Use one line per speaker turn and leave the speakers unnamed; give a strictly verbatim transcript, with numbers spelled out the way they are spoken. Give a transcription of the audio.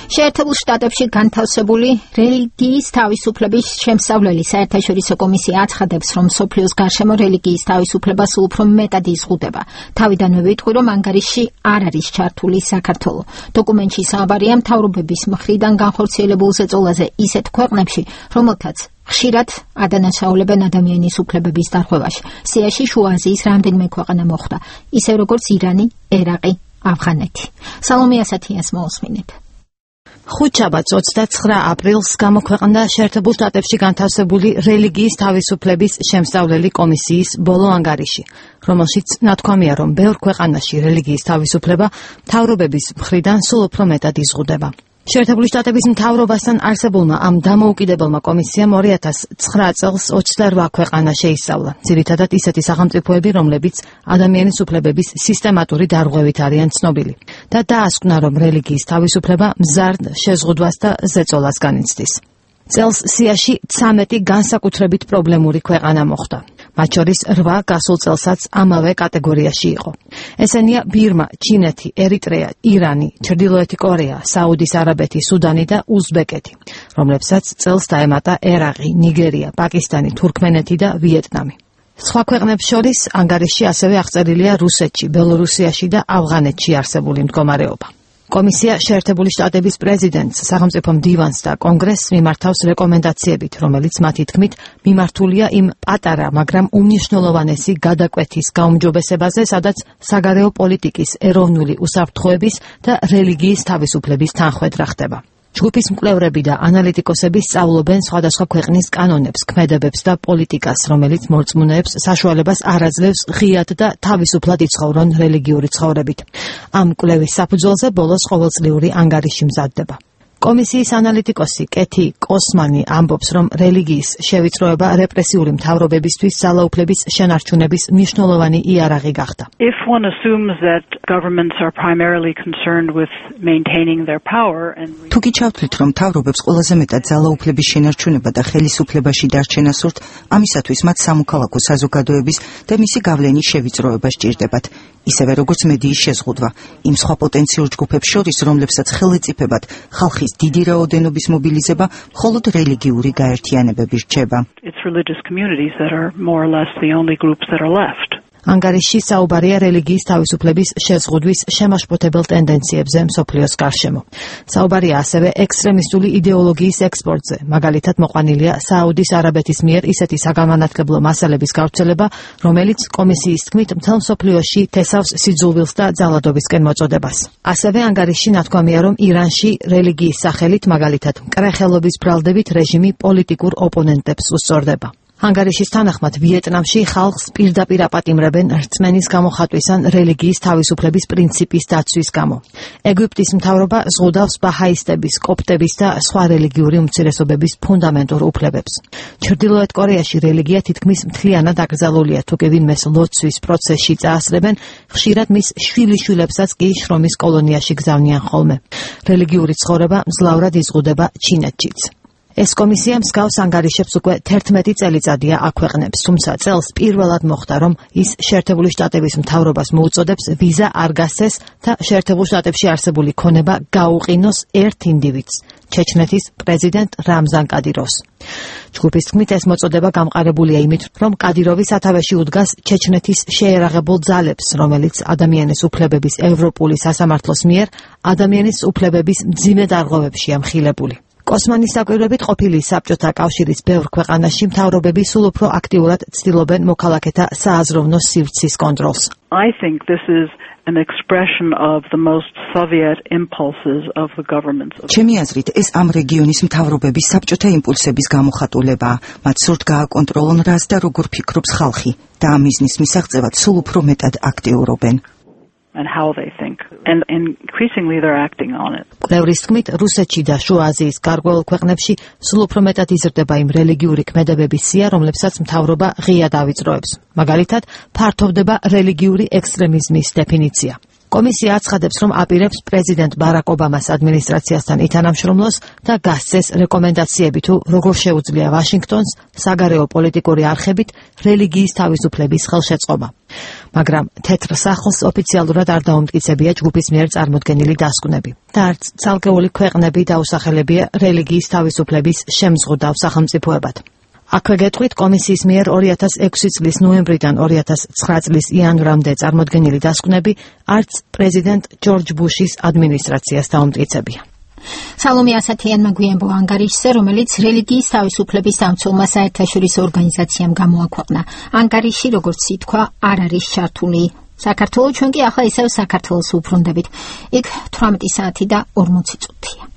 შეერთებულ შტატებში განთავსებული რელიგიის თავისუფლების შემსწავლელი საერთაშორისო კომისია აცხადებს, რომ მსოფლიოს გარშემო რელიგიის თავისუფლება სულ უფრო მეტად იზღუდება. თავიდანვე ვიტყვი, რომ ანგარიშში არ არის ჩართული საქართველო. დოკუმენტში საუბარია მთავრობების მხრიდან განხორციელებულ ზეწოლაზე ისეთ ქვეყნებში, რომელთაც ხშირად ადანაშაულებენ ადამიანის უფლებების დარღვევაში. სიაში შუა აზიის რამდენიმე ქვეყანა მოხვდა, ისევ როგორც ირანი, ერაყი, ავღანეთი. სალომე ასათიას მოусმინეთ.
ხუთშაბათს ოცდაცხრა აპრილს გამოქვეყნდა შეერთებულ შტატებში განთავსებული რელიგიის თავისუფლების შემსწავლელი კომისიის ბოლო ანგარიში, რომელშიც ნათქვამია, რომ ბევრ ქვეყანაში რელიგიის თავისუფლება მთავრობების მხრიდან სულ უფრო მეტად იზღუდება. შეერთებული შტატების მთავრობასთან არსებულმა ამ დამოუკიდებელმა კომისიამ ორი ათას ცხრა წელს ოცდარვა ქვეყანა შეისწავლა, ძირითადად ისეთი სახელმწიფოები, რომლებიც ადამიანის უფლებების სისტემატური დარღვევით არიან ცნობილი და დაასკვნა, რომ რელიგიის თავისუფლება მზარდ შეზღუდვას და ზეწოლას განიცდის. წელს სიაში ცამეტი განსაკუთრებით პრობლემური ქვეყანა მოხვდა. მათ შორის რვა გასულ წელსაც ამავე კატეგორიაში იყო. ესენია ბირმა, ჩინეთი, ერიტრეა, ირანი, ჩრდილოეთი კორეა, საუდის არაბეთი, სუდანი და უზბეკეთი, რომლებსაც წელს დაემატა ერაყი, ნიგერია, პაკისტანი, თურქმენეთი და ვიეტნამი. სხვა ქვეყნებს შორის ანგარიში ასევე აღწერილია რუსეთში, ბელორუსიაში და ავღანეთში არსებული მდგომარეობა. კომისია შეერთებული შტატების პრეზიდენტს, სახელმწიფო მდივანს და კონგრესს მიმართავს რეკომენდაციებით, რომელიც მათი თქმით მიმართულია იმ პატარა, მაგრამ უმნიშვნელოვანესი გადაკვეთის გაუმჯობესებაზე, სადაც საგარეო პოლიტიკის, ეროვნული უსაფრთხოების და რელიგიის თავისუფლების თანხვედრა ხდება. ჯგუფის მკვლევრები და ანალიტიკოსები სწავლობენ სხვადასხვა ქვეყნის კანონებს, ქმედებებს და პოლიტიკას, რომელიც მორწმუნეებს საშუალებას არ აძლევს ღიად და თავისუფლად იცხოვრონ რელიგიური ცხოვრებით. ამ კვლევის საფუძველზე ბოლოს ყოველწლიური ანგარიში მზადდება. კომისიის ანალიტიკოსი კეთი კოსმანი ამბობს, რომ რელიგიის შევიწროება რეპრესიული მთავრობებისთვის ძალაუფლების შენარჩუნების მნიშვნელოვანი იარაღი გახდა.
If one assumes that governments are primarily concerned with maintaining their power and
თუ კი ჩავთვლით, რომ მთავრობებს ყველაზე მეტად ძალაუფლების შენარჩუნება და ხელისუფლებაში დარჩენა სურთ, ამისათვის მათ სამოქალაქო საზოგადოების და მისი გავლენის შევიწროება სჭირდებათ. ისევე როგორც მედიის შეზღუდვა, იმ სხვა პოტენციურ ჯგუფებს შორის, რომლებსაც ხელეწიფებათ ხალხის დიდი რაოდენობის მობილიზება, მხოლოდ რელიგიური გაერთიანებები რჩება.
It's religious communities that are more or less the only groups that are left.
ანგარიში საუბარია რელიგიის თავისუფლების შეზღუდვის შემაშფოთებელ ტენდენციებზე მსოფლიოს გარშემო. საუბარია ასევე ექსტრემისტული იდეოლოგიის ექსპორტზე, მაგალითად მოყვანილია საუდის არაბეთის მიერ ისეთი საგანმანათლებლო მასალების გავრცელება, რომელიც კომისიის თქმით მთელ მსოფლიოში თესავს სიძულვილს და ძალადობისკენ მოწოდებას. ასევე ანგარიში ნათქვამია, რომ ირანში რელიგიის სახელით, მაგალითად მკრეხელობის ბრალდებით რეჟიმი პოლიტიკურ ოპონენტებს უსწორდება. ანგარიშის თანახმად ვიეტნამში ხალხს პირდაპირ აპატიმრებენ რწმენის გამოხატვის ან რელიგიის თავისუფლების პრინციპის დაცვის გამო. ეგვიპტის მთავრობა ზღუდავს ბაჰაისტების, კოპტების და სხვა რელიგიური უმცირესობების ფუნდამენტურ უფლებებს. ჩრდილოეთ კორეაში რელიგია თითქმის მთლიანად აკრძალულია, თუ კი ვინმეს ლოცვის პროცესში წაასწრებენ, ხშირად მის შვილიშვილებსაც კი შრომის კოლონიაში გზავნიან ხოლმე. რელიგიური ცხოვრება მძლავრად იზღუდება ჩინეთშიც. ეს კომისია მსგავს ანგარიშებს უკვე თერთმეტი წელიწადია აქვეყნებს, თუმცა წელს პირველად მოხდა, რომ ის შეერთებული შტატების მთავრობას მოუწოდებს ვიზა არ გასცეს და შეერთებულ შტატებში არსებული ქონება გაუყინოს ერთ ინდივიდს, ჩეჩნეთის პრეზიდენტ რამზან კადიროვს. ჯგუფის თქმით, ეს მოწოდება გამყარებულია იმით, რომ კადიროვი სათავეში უდგას ჩეჩნეთის შეერაღებულ ძალებს, რომელიც ადამიანის უფლებების ევროპული სასამართლოს მიერ ადამიანის უფლებების მძიმე დარღვევებშია მხილებული. კოსმანის საკვირვებით ყოფილი საბჭოთა კავშირის ბევრ ქვეყანაში მთავრობები სულ უფრო აქტიურად ცდილობენ მოქალაქეთა სააზროვნო სივრცის კონტროლს.
I think this is an expression of the most Soviet impulses of the governments.
ჩემი აზრით, ეს ამ რეგიონის მთავრობების საბჭოთა იმპულსების გამოხატულებაა. მათ სურთ გააკონტროლონ რას და როგორ ფიქრობს ხალხი და ამ მიზნის მისაღწევად სულ უფრო მეტად აქტიურობენ.
And how they think. And increasingly they're acting on it.
კვლევრის თქმით, რუსეთში და შუა აზიის გარკვეულ ქვეყნებში სულ უფრო მეტად იზრდება იმ რელიგიური ქმედებების სია, რომლებსაც მთავრობა ღიად ავიწროებს. მაგალითად, ფართოვდება რელიგიური ექსტრემიზმის დეფინიცია. კომისია აცხადებს, რომ აპირებს პრეზიდენტ ბარაკ ობამას ადმინისტრაციასთან ითანამშრომლოს და გასცეს რეკომენდაციები თუ როგორ შეუძლია ვაშინგტონს საგარეო პოლიტიკური არხებით რელიგიის თავისუფლების ხელშეწყობა. მაგრამ თეთრ სახლს ოფიციალურად არ დაუმტკიცებია ჯგუფის მიერ წარმოდგენილი დასკვნები და არც ცალკეული ქვეყნები დაუსახელებია რელიგიის თავისუფლების შემზღუდავ სახელმწიფოებად. აქვე გეტყვით, კომისიის მიერ ორი ათას ექვსი წლის ნოემბრიდან ორი ათას ცხრა წლის იანვრამდე წარმოდგენილი დასკვნები არც პრეზიდენტ ჯორჯ ბუშის ადმინისტრაციას დაუმტკიცებია.
სალომე ასათიანმა გვიამბო ანგარიშზე, რომელიც რელიგიის თავისუფლების სამცველმა საერთაშორისო ორგანიზაციამ გამოაქვეყნა. ანგარიში, როგორც ითქვა, არ არის ჩართული საქართველოს, ჩვენ კი ახლა ისევ საქართველოს უბრუნდებით. იქ თვრამეტი საათი და ორმოცი წუთია.